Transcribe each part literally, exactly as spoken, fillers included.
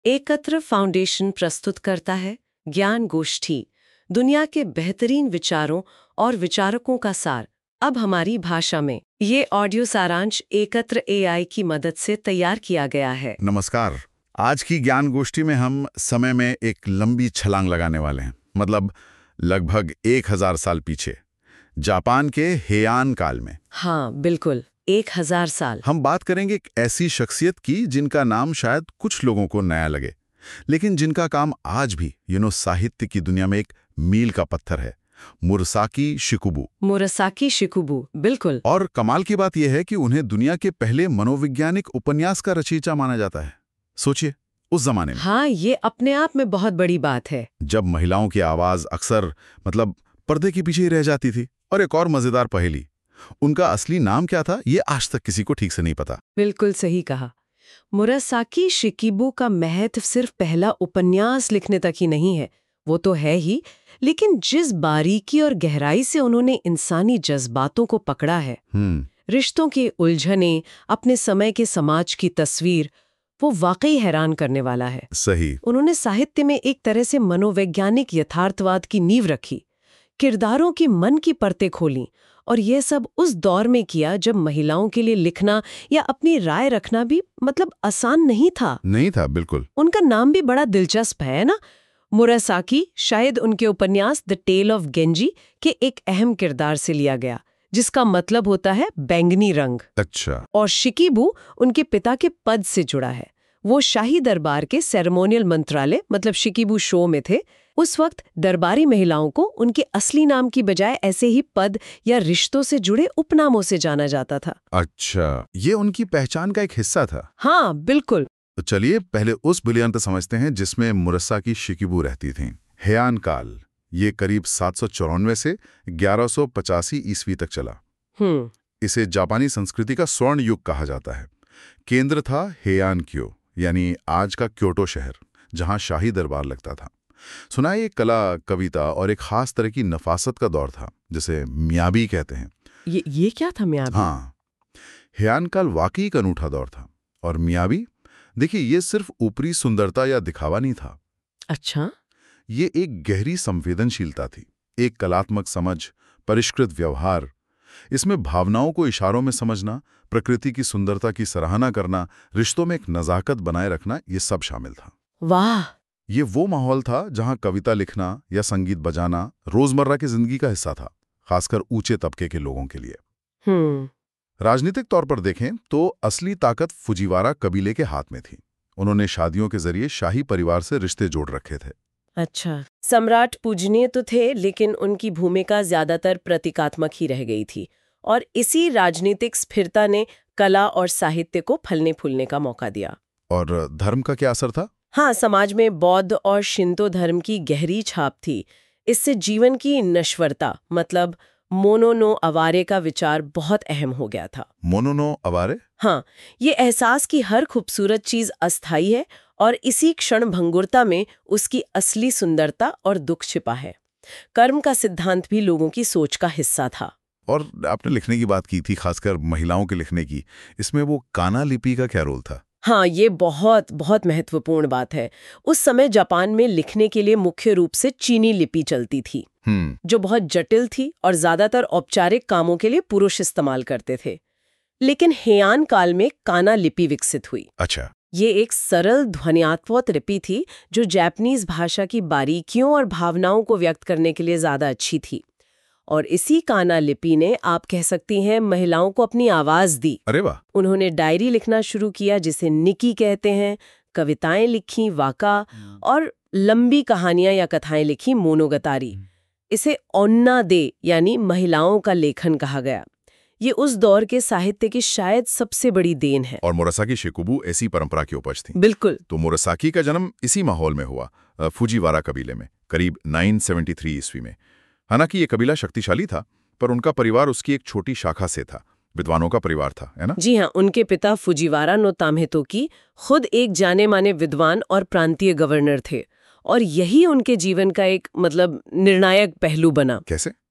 एकत्र फाउंडेशन प्रस्तुत करता है ज्ञान गोष्ठी, दुनिया के बेहतरीन विचारों और विचारकों का सार, अब हमारी भाषा में। ये ऑडियो सारांश एकत्र एआई की मदद से तैयार किया गया है। नमस्कार। आज की ज्ञान गोष्ठी में हम समय में एक लंबी छलांग लगाने वाले हैं, मतलब लगभग एक हजार साल पीछे, जापान के हेयान काल में। हाँ बिल्कुल, एक हजार साल। हम बात करेंगे एक ऐसी शख्सियत की जिनका नाम शायद कुछ लोगों को नया लगे, लेकिन जिनका काम आज भी यू नो साहित्य की दुनिया में एक मील का पत्थर है। मुरासाकी शिकुबु। मुरासाकी शिकुबु, बिल्कुल। और कमाल की बात यह है कि उन्हें दुनिया के पहले मनोवैज्ञानिक उपन्यास का रचयिता माना जाता है। सोचिए, उस जमाने में। हाँ, ये अपने आप में बहुत बड़ी बात है। जब महिलाओं की आवाज अक्सर मतलब पर्दे के पीछे ही रह जाती थी। और एक और मजेदार पहेली, उनका असली नाम क्या था ये आज तक किसी को ठीक से नहीं पता। बिल्कुल सही कहा। मुरासाकी शिकिबु का महत्व सिर्फ पहला उपन्यास लिखने तक ही नहीं है, वो तो है ही, लेकिन जिस बारीकी और गहराई से उन्होंने इंसानी जज्बातों को पकड़ा है, रिश्तों के उलझने, अपने समय के समाज की तस्वीर, वो वाकई हैरान करने वाला है। सही। उन्होंने साहित्य में एक तरह से मनोवैज्ञानिक यथार्थवाद की नींव रखी, किरदारों की मन की परतें खोलीं, और यह सब उस दौर में किया जब महिलाओं के लिए लिखना या अपनी राय रखना भी मतलब आसान नहीं था। नहीं था, बिल्कुल। उनका नाम भी बड़ा दिलचस्प है ना, मुरासाकी। शायद उनके उपन्यास द टेल ऑफ गेंजी के एक अहम किरदार से लिया गया, जिसका मतलब होता है बैंगनी रंग। अच्छा। और शिकिबु उनके पिता के पद से जुड़ा है। वो शाही दरबार के सेरेमोनियल मंत्रालय मतलब शिकिबु शो में थे। उस वक्त दरबारी महिलाओं को उनके असली नाम की बजाय ऐसे ही पद या रिश्तों से जुड़े उपनामों से जाना जाता था। अच्छा, ये उनकी पहचान का एक हिस्सा था। हाँ बिल्कुल। तो चलिए पहले उस बिलियन समझते हैं जिसमें मुरासाकी शिकिबु रहती थीं। हेयान काल, ये करीब सात सौ चौरानवे से ग्यारह सौ पचासी ईस्वी तक चला। हम्म इसे जापानी संस्कृति का स्वर्ण युग कहा जाता है। केंद्र था हेयान क्यो, यानी आज का क्योटो शहर, जहां शाही दरबार लगता था। सुना ये कला, कविता और एक खास तरह की नफासत का दौर था, जिसे मियाबी कहते हैं। ये ये क्या था मियाबी? हाँ, हेयान काल वाकई एक अनूठा दौर था। और मियाबी, देखिए, ये सिर्फ ऊपरी सुंदरता या दिखावा नहीं था। अच्छा। ये एक गहरी संवेदनशीलता थी, एक कलात्मक समझ, परिष्कृत व्यवहार। इसमें भावनाओं को इशारों में समझना, प्रकृति की सुंदरता की सराहना करना, रिश्तों में एक नजाकत बनाए रखना, ये सब शामिल था। वाह। ये वो माहौल था जहां कविता लिखना या संगीत बजाना रोजमर्रा की जिंदगी का हिस्सा था, खासकर ऊंचे तबके के लोगों के लिए। हम्म राजनीतिक तौर पर देखें तो असली ताकत फुजिवारा कबीले के हाथ में थी। उन्होंने शादियों के जरिए शाही परिवार से रिश्ते जोड़ रखे थे। अच्छा, सम्राट पूजनीय तो थे, लेकिन उनकी भूमिका ज्यादातर प्रतीकात्मक ही रह गई थी, और इसी राजनीतिक स्थिरता ने कला और साहित्य को फलने फूलने का मौका दिया। और धर्म का क्या असर था? हाँ, समाज में बौद्ध और शिंतो धर्म की गहरी छाप थी। इससे जीवन की नश्वरता मतलब मोनो नो अवारे का विचार बहुत अहम हो गया था। मोनो नो अवारे? हाँ, ये एहसास कि हर खूबसूरत चीज अस्थायी है और इसी क्षण भंगुरता में उसकी असली सुंदरता और दुख छिपा है। कर्म का सिद्धांत भी लोगों की सोच का हिस्सा था। और आपने लिखने की बात की थी, खासकर महिलाओं के लिखने की। इसमें वो काना लिपि का क्या रोल था? हाँ, ये बहुत बहुत महत्वपूर्ण बात है। उस समय जापान में लिखने के लिए मुख्य रूप से चीनी लिपि चलती थी, जो बहुत जटिल थी और ज्यादातर औपचारिक कामों के लिए पुरुष इस्तेमाल करते थे। लेकिन हेयान काल में काना लिपि विकसित हुई। अच्छा। ये एक सरल ध्वन्यात्मक लिपि थी जो जापानीज भाषा की बारीकियों और भावनाओं को व्यक्त करने के लिए ज्यादा अच्छी थी। और इसी काना लिपि ने, आप कह सकती हैं, महिलाओं को अपनी आवाज दी। अरे वाह। उन्होंने डायरी लिखना शुरू किया, जिसे निकी कहते हैं, कविताएं लिखी, वाका, और लंबी कहानियां या कथाएं लिखी, मोनोगतारी। इसे ओन्ना दे यानी महिलाओं का लेखन कहा गया। ये उस दौर के साहित्य की शायद सबसे बड़ी देन है। और मुरासाकी शिकुबु ऐसी परंपरा की उपज थी। बिल्कुल। तो मुरासाकी का जन्म इसी माहौल में हुआ, फुजिवारा कबीले में, करीब नौ सौ तिहत्तर ईस्वी में। हालांकि ये कबीला शक्तिशाली था, पर उनका परिवार उसकी एक छोटी शाखा से था, विद्वानों का परिवार था, है ना? जी हाँ, उनके पिता फुजिवारा नो तामेतोकी खुद एक जाने माने विद्वान और प्रांतीय गवर्नर थे, और यही उनके जीवन का एक मतलब निर्णायक पहलू बना। कैसे?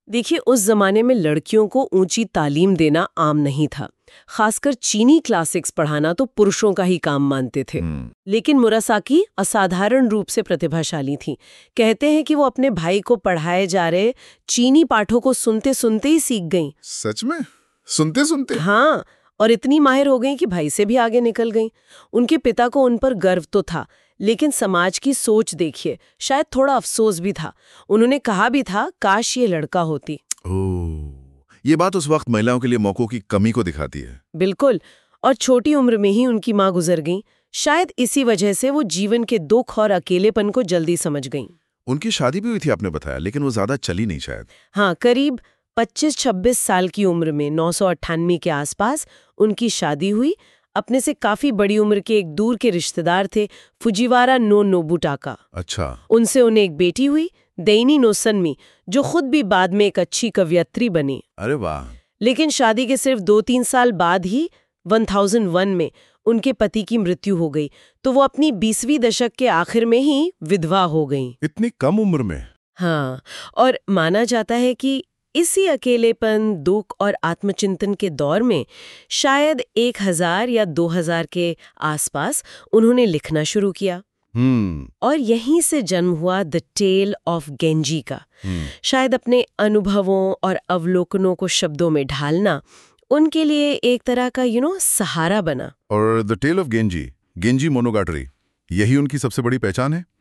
देखिए, उस जमाने में लड़कियों को ऊंची तालीम देना आम नहीं था। खासकर चीनी क्लासिक्स पढ़ाना तो पुरुषों का ही काम मानते थे। लेकिन मुरासाकी असाधारण रूप से प्रतिभाशाली थी। कहते हैं कि वो अपने भाई को पढ़ाए जा रहे चीनी पाठों को सुनते सुनते ही सीख गईं। सच में? सुनते सुनते? हाँ, और इतनी माहिर हो गईं कि भाई से भी आगे निकल गईं। उनके पिता को उन पर गर्व तो था, लेकिन समाज की सोच देखिए, शायद थोड़ा अफसोस भी था। उन्होंने कहा भी था, काश ये लड़का होती। ओह, ये बात उस वक्त महिलाओं के लिए मौकों की कमी को दिखाती है। बिल्कुल, और छोटी उम्र में ही उनकी माँ गुजर गईं। शायद इसी वजह से वो जीवन के दुख और अकेलेपन को जल्दी समझ गईं। उनकी शादी भी हुई थी आपने बताया, लेकिन वो ज्यादा चली नहीं शायद। हाँ, करीब पच्चीस छब्बीस साल की उम्र में नौ सौ अट्ठानवे के आसपास उनकी शादी हुई। अपने से काफी बड़ी उम्र के एक दूर के रिश्तेदार थे, फुजिवारा नो नोबुटाका। अच्छा। उनसे उन्हें एक बेटी हुई, देइनी नो सन्मी, जो खुद भी बाद में एक अच्छी कवयित्री बनी। अरे वाह। लेकिन शादी के सिर्फ दो तीन साल बाद ही एक हज़ार एक में उनके पति की मृत्यु हो गई, तो वो अपनी बीसवीं दशक के आखिर में ही विधवा हो गईं। इतनी कम उम्र में? हाँ, और माना जाता है कि इसी अकेलेपन, दुख और आत्मचिंतन के दौर में शायद एक हजार या दो हजार के आसपास उन्होंने लिखना शुरू किया। हम्म। और यहीं से जन्म हुआ द टेल ऑफ गेंजी का। शायद अपने अनुभवों और अवलोकनों को शब्दों में ढालना उनके लिए एक तरह का यू नो सहारा बना। और the tale of Genji, Genji Monogatari, यही उनकी सबसे बड़ी पहचान है।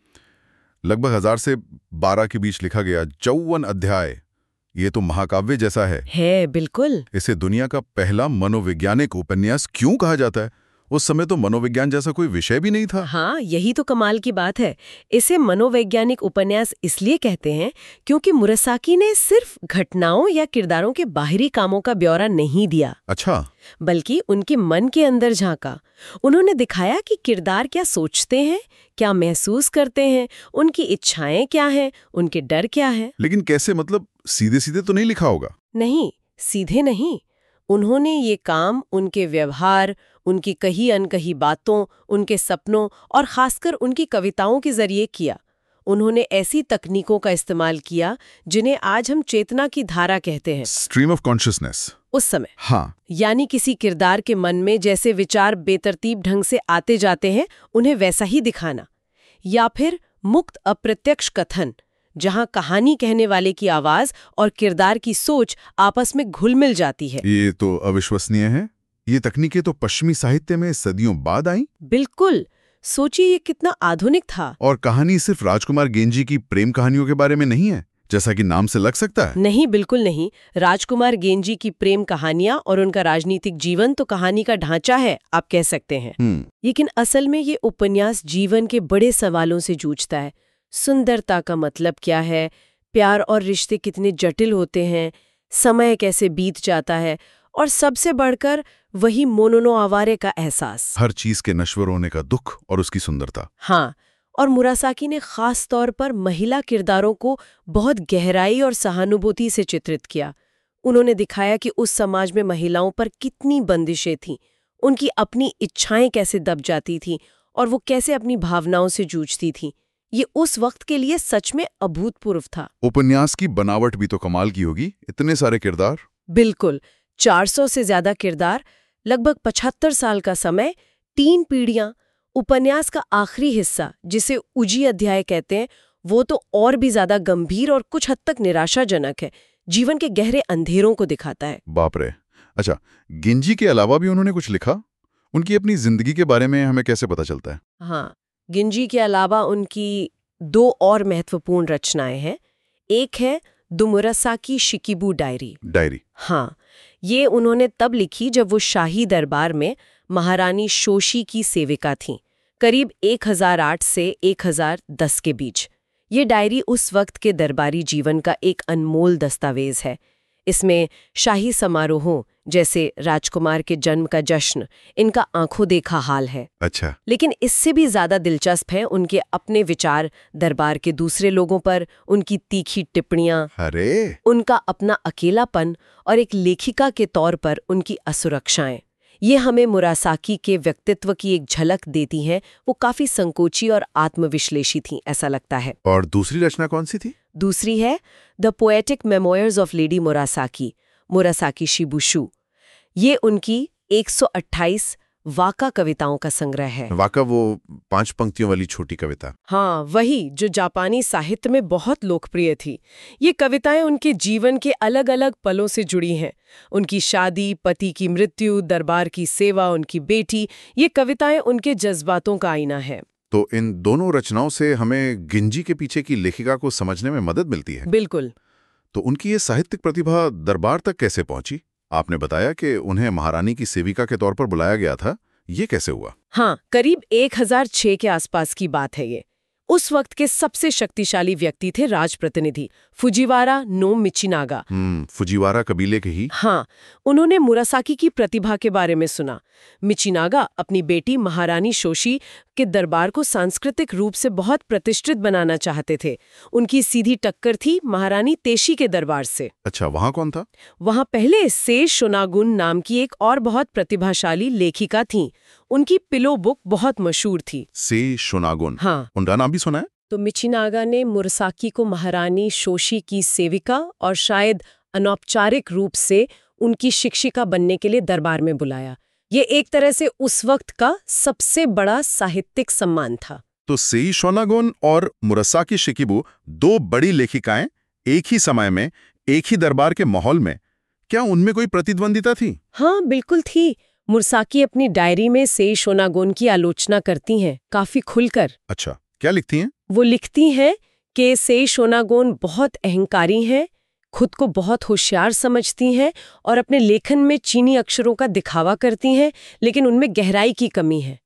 लगभग हजार से बारह के बीच लिखा गया चौवन अध्याय, ये तो महाकाव्य जैसा है। है, बिल्कुल। इसे दुनिया का पहला मनोवैज्ञानिक उपन्यास क्यों कहा जाता है? उस समय तो मनोविज्ञान जैसा कोई विषय भी नहीं था। हाँ, यही तो कमाल की बात है। इसे मनोवैज्ञानिक उपन्यास इसलिए कहते हैं क्योंकि मुरासाकी ने सिर्फ घटनाओं या किरदारों के बाहरी कामों का ब्यौरा नहीं दिया। अच्छा। बल्कि उनके मन के अंदर झांका। उन्होंने दिखाया कि किरदार क्या सोचते हैं, क्या महसूस करते हैं, उनकी इच्छाएं क्या हैं, उनके डर क्या है। लेकिन कैसे? मतलब सीधे सीधे तो नहीं लिखा होगा? नहीं, सीधे नहीं। उन्होंने ये काम उनके व्यवहार, उनकी कही अनकही बातों, उनके सपनों और खासकर उनकी कविताओं के जरिए किया। उन्होंने ऐसी तकनीकों का इस्तेमाल किया जिन्हें आज हम चेतना की धारा कहते हैं। Stream of consciousness. उस समय। हाँ। यानी किसी किरदार के मन में जैसे विचार बेतरतीब ढंग से आते जाते हैं, उन्हें वैसा ही दिखाना। या फिर मुक्त अप्रत्यक्ष कथन, जहां कहानी कहने वाले की आवाज और किरदार की सोच आपस में घुल मिल जाती है। ये तो अविश्वसनीय है। ये तकनीकें तो पश्चिमी साहित्य में सदियों बाद आई। बिल्कुल। सोचिए ये कितना आधुनिक था। और कहानी सिर्फ राजकुमार गेंजी की प्रेम कहानियों के बारे में नहीं है, जैसा कि नाम से लग सकता है। नहीं, बिल्कुल नहीं। राजकुमार गेंजी की प्रेम कहानियां और उनका राजनीतिक जीवन तो कहानी का ढांचा है, आप कह सकते हैं। लेकिन असल में ये उपन्यास जीवन के बड़े सवालों से जूझता है। सुंदरता का मतलब क्या है, प्यार और रिश्ते कितने जटिल होते हैं, समय कैसे बीत जाता है, और सबसे बढ़कर वही मोनोनो आवारे का एहसास, हर चीज के नश्वर होने का दुख और उसकी सुंदरता। हाँ, और मुरासाकी ने खास तौर पर महिला किरदारों को बहुत गहराई और सहानुभूति से चित्रित किया। उन्होंने दिखाया कि उस समाज में महिलाओं पर कितनी बंदिशें थीं, उनकी अपनी इच्छाएं कैसे दब जाती थीं और वो कैसे अपनी भावनाओं से जूझती थीं। ये उस वक्त के लिए सच में अभूतपूर्व था। उपन्यास की बनावट भी तो कमाल की होगी, इतने सारे किरदार। बिल्कुल, चार सौ से ज्यादा किरदार, लगभग पचहत्तर साल का समय, तीन पीढ़ियां। उपन्यास का आखिरी हिस्सा, जिसे उजी अध्याय कहते हैं, वो तो और भी ज्यादा गंभीर और कुछ हद तक निराशाजनक है। जीवन के गहरे अंधेरों को दिखाता है। बाप रे। अच्छा, गेंजी के अलावा भी उन्होंने कुछ लिखा? उनकी अपनी जिंदगी के बारे में हमें कैसे पता चलता है? हाँ, गेंजी के अलावा उनकी दो और महत्वपूर्ण रचनाएं हैं। एक है the Murasaki Shikibu diary. Diary. हाँ, ये उन्होंने तब लिखी जब वो शाही दरबार में महारानी शोशी की सेविका थीं, करीब एक हज़ार आठ से एक हज़ार दस के बीच। ये डायरी उस वक्त के दरबारी जीवन का एक अनमोल दस्तावेज है। इसमें शाही समारोहों जैसे राजकुमार के जन्म का जश्न, इनका आंखों देखा हाल है। अच्छा। लेकिन इससे भी ज्यादा दिलचस्प है उनके अपने विचार दरबार के दूसरे लोगों पर, उनकी तीखी टिप्पणियां, अरे, उनका अपना अकेलापन और एक लेखिका के तौर पर उनकी असुरक्षाएं। ये हमें मुरासाकी के व्यक्तित्व की एक झलक देती हैं। वो काफी संकोची और आत्मविश्लेषी थीं, ऐसा लगता है। और दूसरी रचना कौन सी थी? दूसरी है the poetic memoirs of lady Murasaki, Murasaki Shibushu. ये उनकी एक सौ अट्ठाईस वाका कविताओं का संग्रह है। वाका वो पांच पंक्तियों वाली छोटी कविता? हाँ, वही जो जापानी साहित्य में बहुत लोकप्रिय थी। ये कविताएं उनके जीवन के अलग अलग पलों से जुड़ी हैं। उनकी शादी, पति की मृत्यु, दरबार की सेवा, उनकी बेटी, ये कविताएं उनके जज्बातों का आईना है। तो इन दोनों रचनाओं से हमें गेंजी के पीछे की लेखिका को समझने में मदद मिलती है। बिल्कुल। तो उनकी ये साहित्यिक प्रतिभा दरबार तक कैसे पहुंची? आपने बताया कि उन्हें महारानी की सेविका के तौर पर बुलाया गया था। ये कैसे हुआ? हाँ, करीब एक हज़ार छह के आसपास की बात है ये। उस वक्त के सबसे शक्तिशाली व्यक्ति थे राजप्रतिनिधि फुजिवारा नो मिचिनागा। हम्म फुजिवारा कबीले के ही? हाँ, उन्होंने मुरासाकी की प्रतिभा के बारे में सुना। मिचिनागा अपनी बेटी महारानी शोशी के दरबार को सांस्कृतिक रूप से बहुत प्रतिष्ठित बनाना चाहते थे। उनकी सीधी टक्कर थी महारानी तेशी के दरबार से। अच्छा, वहां कौन था? वहां पहले से शोनागुन नाम की एक और बहुत प्रतिभाशाली लेखिका थीं। उनकी पिलो बुक बहुत मशहूर थी। से शोनागुन? हाँ। उनका नाम भी सुना है। तो मिचिनागा ने मुरासाकी को महारानी शोशी की सेविका और शायद अनौपचारिक रूप से उनकी शिक्षिका बनने के लिए दरबार में बुलाया। ये एक तरह से उस वक्त का सबसे बड़ा साहित्यिक सम्मान था। तो सेई शोनागुन और मुरासाकी शिकिबु, दो बड़ी लेखिकाएं, एक ही समय में एक ही दरबार के माहौल में, क्या उनमें कोई प्रतिद्वंदिता थी? हाँ, बिल्कुल थी। मुरासाकी अपनी डायरी में सेई शोनागुन की आलोचना करती हैं, काफी खुलकर। अच्छा, क्या लिखती हैं? वो लिखती हैं कि सेई शोनागुन बहुत अहंकारी हैं, खुद को बहुत होशियार समझती हैं और अपने लेखन में चीनी अक्षरों का दिखावा करती हैं, लेकिन उनमें गहराई की कमी है।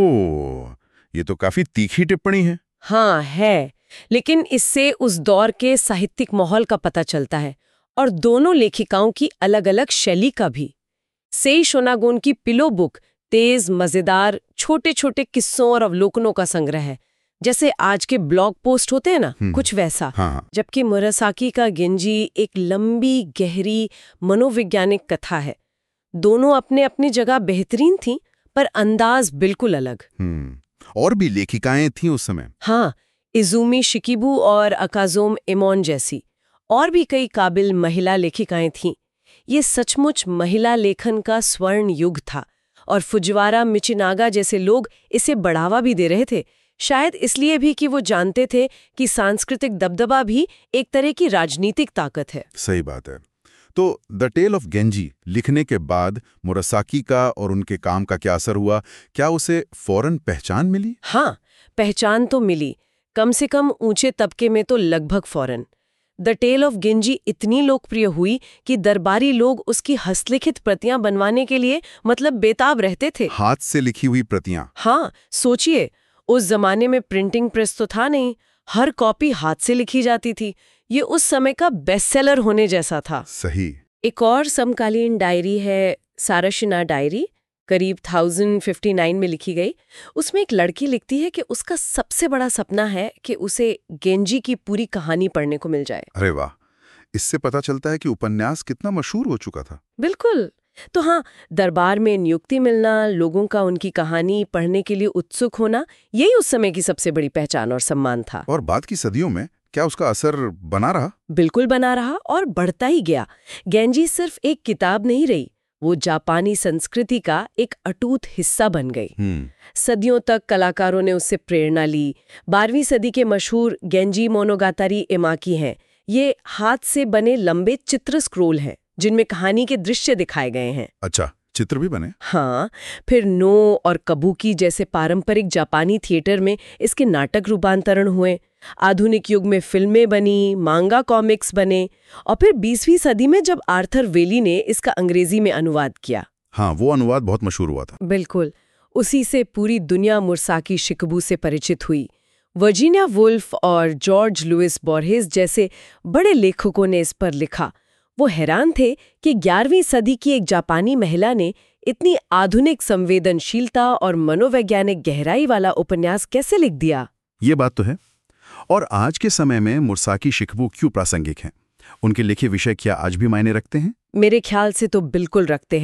ओह, ये तो काफी तीखी टिप्पणी है। हाँ है, लेकिन इससे उस दौर के साहित्यिक माहौल का पता चलता है और दोनों लेखिकाओं की अलग-अलग शैली का भी। सेई शोनागुन की पिलो बुक तेज, मजेदार, छोटे-छोटे किस्सों और अवलोकनों का संग्रह है, जैसे आज के ब्लॉग पोस्ट होते हैं ना, कुछ वैसा। हाँ। जबकि मुरासाकी का गेंजी एक लंबी, गहरी मनोवैज्ञानिक कथा है। दोनों अपने अपनी जगह बेहतरीन थीं, पर अंदाज बिल्कुल अलग। हम्म और भी लेखिकाएं थीं उस समय? हाँ, इजुमी शिकिबु और अकाजोम एमोन जैसी और भी कई काबिल महिला लेखिकाएं थीं। ये सचमुच महिला लेखन का स्वर्ण युग था और फुजिवारा मिचिनागा जैसे लोग इसे बढ़ावा भी दे रहे थे, शायद इसलिए भी कि वो जानते थे कि सांस्कृतिक दबदबा भी एक तरह की राजनीतिक ताकत है। सही बात है। तो द टेल ऑफ गेंजी लिखने के बाद मुरासाकी का और उनके काम का क्या असर हुआ? क्या उसे फौरन पहचान मिली? हाँ, पहचान तो मिली, कम से कम ऊंचे तबके में तो लगभग फौरन। द टेल ऑफ गेंजी इतनी लोकप्रिय हुई कि दरबारी लोग उसकी हस्तलिखित प्रतियां बनवाने के लिए मतलब बेताब रहते थे। हाथ से लिखी हुई प्रतियां? हाँ, सोचिए, उस जमाने में प्रिंटिंग प्रेस तो था नहीं, हर कॉपी हाथ से लिखी जाती थी। ये उस समय का बेस्टसेलर होने जैसा था। सही। एक और समकालीन डायरी है साराशिना डायरी, करीब थाउजेंड फिफ्टी नाइन में लिखी गई। उसमें एक लड़की लिखती है कि उसका सबसे बड़ा सपना है कि उसे गेंजी की पूरी कहानी पढ़ने को मिल जाए। अरे वाह, इससे पता चलता है कि उपन्यास कितना मशहूर हो चुका था। बिल्कुल। तो हाँ, दरबार में नियुक्ति मिलना, लोगों का उनकी कहानी पढ़ने के लिए उत्सुक होना, यही उस समय की सबसे बड़ी पहचान और सम्मान था। और बाद की सदियों में क्या उसका असर बना रहा? बिल्कुल बना रहा और बढ़ता ही गया। गेंजी सिर्फ एक किताब नहीं रही, वो जापानी संस्कृति का एक अटूट हिस्सा बन गई। सदियों तक कलाकारों ने उससे प्रेरणा ली। बारहवीं सदी के मशहूर गेंजी मोनोगातारी एमाकी हैं। ये हाथ से बने लंबे चित्र स्क्रोल हैं जिनमें कहानी के दृश्य दिखाए गए हैं। अच्छा, चित्र भी बने? हाँ, फिर नो और कबूकी जैसे पारंपरिक जापानी थिएटर में इसके नाटक रूपांतरण हुए। आधुनिक युग में फिल्में बनी, मांगा कॉमिक्स बने और फिर बीसवीं सदी में जब आर्थर वेली ने इसका अंग्रेजी में अनुवाद किया। हाँ, वो अनुवाद बहुत मशहूर हुआ था। बिल्कुल, उसी से पूरी दुनिया मुरासाकी शिकिबु से परिचित हुई। वर्जीनिया वुल्फ और जॉर्ज लुइस बोरहेस जैसे बड़े लेखकों ने इस पर लिखा। वो हैरान थे कि ग्यारहवीं सदी की एक जापानी महिला ने इतनी आधुनिक संवेदनशीलता और मनोवैज्ञानिक गहराई वाला उपन्यास कैसे लिख दिया। ये बात तो है। और आज के समय में मुरासाकी शिकिबु क्यों प्रासंगिक हैं? उनके लिखे विषय क्या आज भी मायने रखते हैं? मेरे ख्याल से तो बिल्कुल रखते हैं।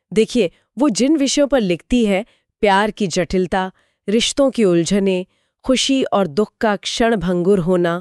देखिए, वो जिन विषयों पर लिखती है, प्यार की जटिलता, रिश्तों की उलझनें, खुशी और दुख का क्षणभंगुर होना,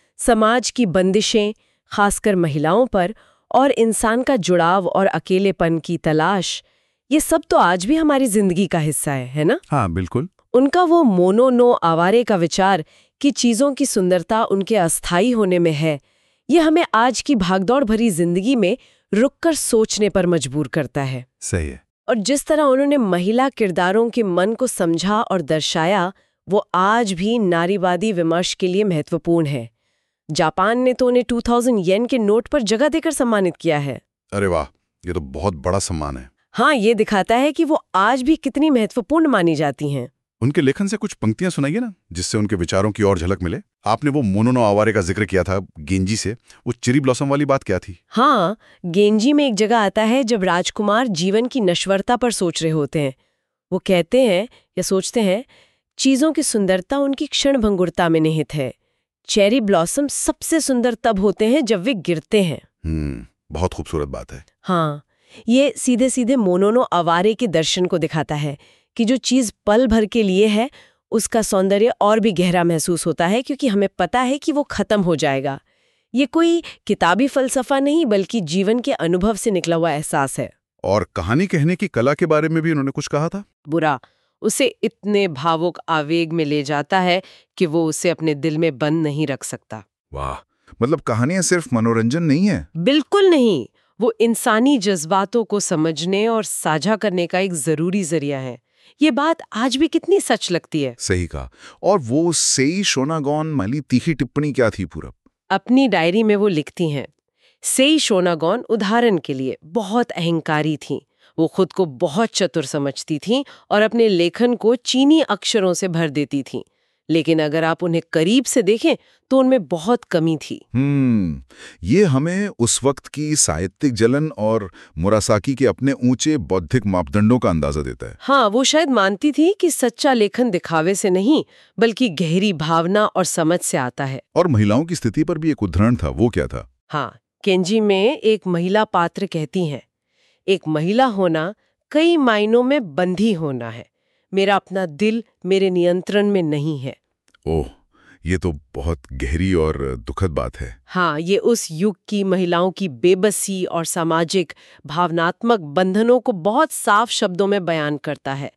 समाज की बंदिशें, खासकर महिलाओं पर, और इंसान का जुड़ाव और अकेलेपन की तलाश, ये सब तो आज भी हमारी जिंदगी का हिस्सा है, है ना? हाँ, बिल्कुल। उनका वो मोनो नो आवारे का विचार कि चीजों की सुंदरता उनके अस्थायी होने में है, ये हमें आज की भागदौड़ भरी जिंदगी में रुककर सोचने पर मजबूर करता है। सही है। और जिस तरह उन्होंने महिला किरदारों के मन को समझा और दर्शाया, वो आज भी नारीवादी विमर्श के लिए महत्वपूर्ण है। जापान ने तो उन्हें दो हज़ार येन के नोट पर जगह देकर सम्मानित किया है। अरे वाह, ये तो बहुत बड़ा सम्मान है। हाँ, ये दिखाता है कि वो आज भी कितनी महत्वपूर्ण मानी जाती हैं। उनके लेखन से कुछ पंक्तियां सुनाइए ना, जिससे उनके विचारों की और झलक मिले। आपने वो मोनो नो आवारे का जिक्र किया था गेंजी से, वो चेरी ब्लॉसम वाली बात क्या थी? हाँ, गेंजी में एक जगह आता है जब राजकुमार जीवन की नश्वरता पर सोच रहे होते हैं। वो कहते हैं या सोचते हैं, चीजों की सुंदरता उनकी क्षणभंगुरता में निहित है। चेरी ब्लॉसम सबसे सुंदर तब होते हैं जब वे गिरते हैं। हम्म, बहुत खूबसूरत बात है। हाँ, ये सीधे सीधे मोनोनो आवारे के दर्शन को दिखाता है कि जो चीज पल भर के लिए है, उसका सौंदर्य और भी गहरा महसूस होता है, क्योंकि हमें पता है कि वो खत्म हो जाएगा। ये कोई किताबी फलसफा नहीं, बल्कि जीवन के अनुभव से निकला हुआ एहसास है। और कहानी कहने की कला के बारे में भी उन्होंने कुछ कहा था। बुरा उसे इतने भावुक आवेग में ले जाता है कि वो उसे अपने दिल में बंद नहीं रख सकता। वाह, मतलब कहानियां सिर्फ मनोरंजन नहीं है। बिल्कुल नहीं, वो इंसानी जज्बातों को समझने और साझा करने का एक जरूरी जरिया है। ये बात आज भी कितनी सच लगती है। सही कहा। और वो सेई शोनागोन वाली तीखी टिप्पणी क्या थी पूरब? अपनी डायरी में वो लिखती हैं, सेई शोनागोन उदाहरण के लिए बहुत अहंकारी थीं। वो खुद को बहुत चतुर समझती थीं और अपने लेखन को चीनी अक्षरों से भर देती थीं। लेकिन अगर आप उन्हें करीब से देखें तो उनमें बहुत कमी थी। हम्म, ये हमें उस वक्त की साहित्यिक जलन और मुरासाकी के अपने ऊंचे बौद्धिक मापदंडों का अंदाजा देता है। हाँ, वो शायद मानती थी कि सच्चा लेखन दिखावे से नहीं, बल्कि गहरी भावना और समझ से आता है। और महिलाओं की स्थिति पर भी एक उदाहरण था, वो क्या था? हाँ, केंजी में एक महिला पात्र कहती हैं, एक महिला होना कई मायनों में बंधी होना है। मेरा अपना दिल मेरे नियंत्रण में नहीं है। ओह, ये तो बहुत गहरी और दुखद बात है। हाँ, ये उस युग की महिलाओं की बेबसी और सामाजिक भावनात्मक बंधनों को बहुत साफ शब्दों में बयान करता है।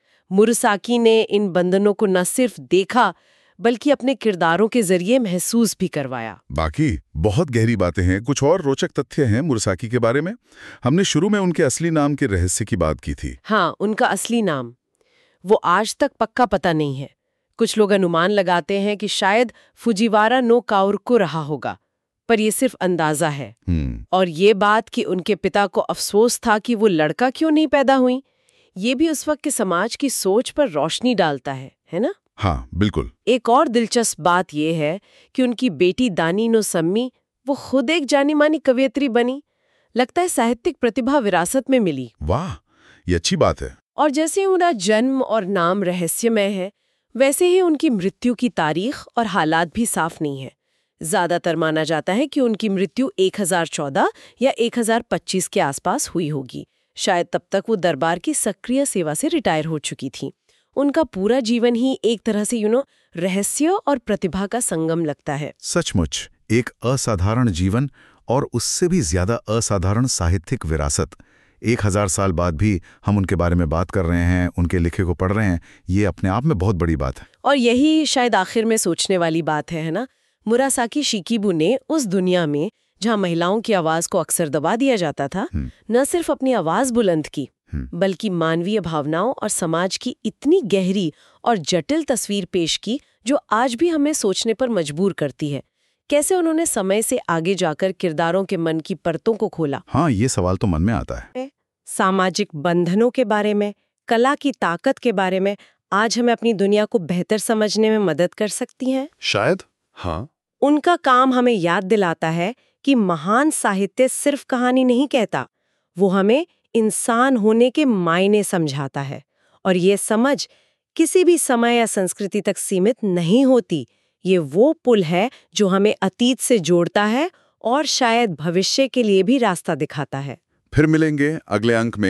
मुरासाकी ने इन बंधनों को न सिर्फ देखा, बल्कि अपने किरदारों के जरिए महसूस भी करवाया। बाकी बहुत गहरी बातें हैं। कुछ और रोचक तथ्य हैं मुरासाकी के बारे में। हमने शुरू में उनके असली नाम के रहस्य की बात की थी। हाँ, उनका असली नाम वो आज तक पक्का पता नहीं है। कुछ लोग अनुमान लगाते हैं कि शायद फुजिवारा नो काओरुको रहा होगा, पर यह सिर्फ अंदाजा है। और ये बात कि उनके पिता को अफसोस था कि वो लड़का क्यों नहीं पैदा हुई, ये भी उस वक्त के समाज की सोच पर रोशनी डालता है, है ना? हाँ, बिल्कुल। एक और दिलचस्प बात यह है कि उनकी बेटी दानी नो सम्मी वो खुद एक जानी मानी कवयित्री बनी। लगता है साहित्यिक प्रतिभा विरासत में मिली। वाह, ये अच्छी बात है। और जैसे उनका जन्म और नाम रहस्यमय है, वैसे ही उनकी मृत्यु की तारीख और हालात भी साफ नहीं है। ज्यादातर माना जाता है कि उनकी मृत्यु एक हज़ार चौदह या एक हज़ार पच्चीस के आसपास हुई होगी। शायद तब तक वो दरबार की सक्रिय सेवा से रिटायर हो चुकी थी। उनका पूरा जीवन ही एक तरह से यू नो रहस्य और प्रतिभा का संगम लगता है। सचमुच एक असाधारण जीवन और उससे भी ज्यादा असाधारण साहित्यिक विरासत। एक हजार साल बाद भी हम उनके बारे में बात कर रहे हैं, उनके लिखे को पढ़ रहे हैं, ये अपने आप में बहुत बड़ी बात है। और यही शायद आखिर में सोचने वाली बात है, है ना? मुरासाकी शिकिबू ने उस दुनिया में जहां महिलाओं की आवाज को अक्सर दबा दिया जाता था, न सिर्फ अपनी आवाज बुलंद की, बल्कि मानवीय भावनाओं और समाज की इतनी गहरी और जटिल तस्वीर पेश की जो आज भी हमें सोचने पर मजबूर करती है। कैसे उन्होंने समय से आगे जाकर किरदारों के मन की परतों को खोला। हाँ, ये सवाल तो मन में आता है। सामाजिक बंधनों के बारे में, कला की ताकत के बारे में आज हमें अपनी दुनिया को बेहतर समझने में मदद कर सकती हैं। शायद, हाँ। उनका काम हमें याद दिलाता है कि महान साहित्य सिर्फ कहानी नहीं कहता, वो हमें इंसान होने के मायने समझाता है। और ये समझ किसी भी समय या संस्कृति तक सीमित नहीं होती। ये वो पुल है जो हमें अतीत से जोड़ता है और शायद भविष्य के लिए भी रास्ता दिखाता है। फिर मिलेंगे अगले अंक में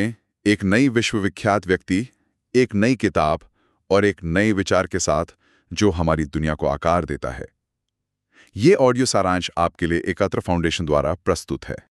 एक नई विश्वविख्यात व्यक्ति, एक नई किताब और एक नए विचार के साथ जो हमारी दुनिया को आकार देता है। ये ऑडियो सारांश आपके लिए एकत्र फाउंडेशन द्वारा प्रस्तुत है।